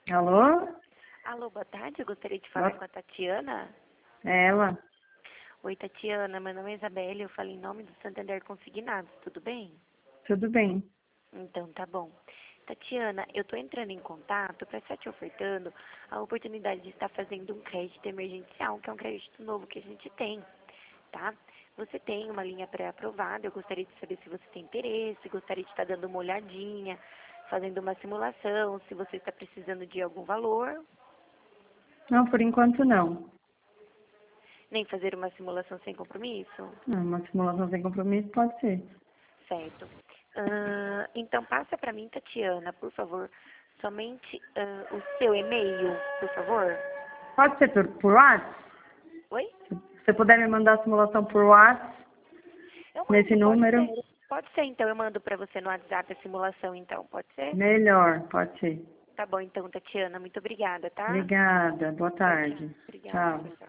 Alô? Alô, boa tarde. Eu gostaria de falar com a Tatiana. Ela? Oi, Tatiana. Meu nome é Isabelle. Eu falo em nome do Santander Consignados. Tudo bem? Tudo bem. Então, tá bom. Tatiana, eu tô entrando em contato para estar te ofertando a oportunidade de estar fazendo um crédito emergencial, que é um crédito novo que a gente tem, tá? Você tem uma linha pré-aprovada. Eu gostaria de saber se você tem interesse, gostaria de estar dando uma olhadinha, fazendo uma simulação, se você está precisando de algum valor. Não, por enquanto não. Nem fazer uma simulação sem compromisso? Não, uma simulação sem compromisso pode ser. Certo. Então, passa para mim, Tatiana, por favor, somente o seu e-mail, por favor. Pode ser por WhatsApp? Oi? Se você puder me mandar a simulação por WhatsApp, Eu nesse mando, pode número, ser. Pode ser, então, eu mando para você no WhatsApp a simulação, então, pode ser? melhor, pode ser. Tá bom, então, Tatiana, muito obrigada, tá? Obrigada, boa Tchau, tchau. tarde. Obrigada, Tchau. tchau, tchau.